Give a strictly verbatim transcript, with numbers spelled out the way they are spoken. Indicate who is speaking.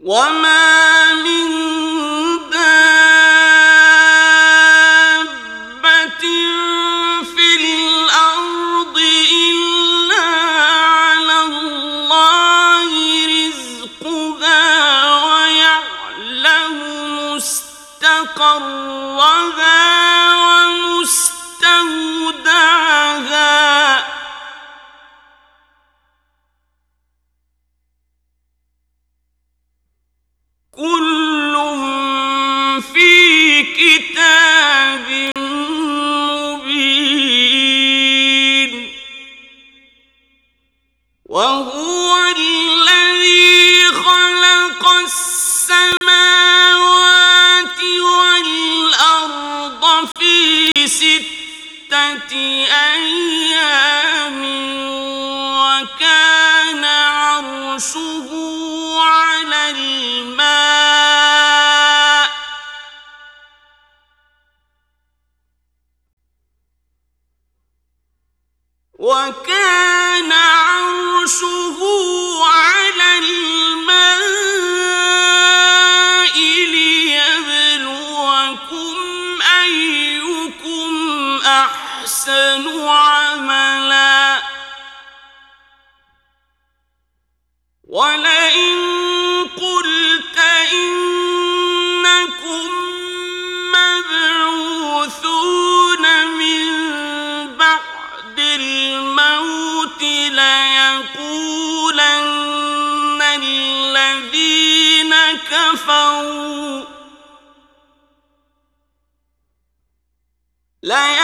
Speaker 1: وما من دابة في الأرض إلا على الله رزقها ويعلم مستقرها ومستودعها كل في كتاب مبين وهو الذي خلق السماوات والأرض في ستة أيام وكان عرشه على الماء وكان عرشه على الماء ليبلوكم أيكم أحسن عملا ولئن قلت إنكم مبعوثون من بعد الموت ليقولن الذين كفروا ليقولن